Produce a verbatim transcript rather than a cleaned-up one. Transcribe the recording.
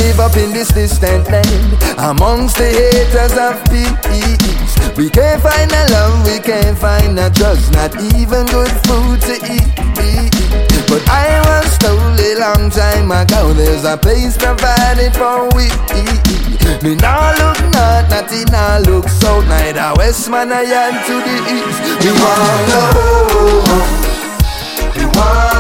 live up in this distant land, amongst the haters of peace. We can't find a love, we can't find a trust, not even good food to eat. But I was told a long time ago, there's a place provided for we. Me nah look north, not in nah look south, neither west man I am to the east. We want love, we want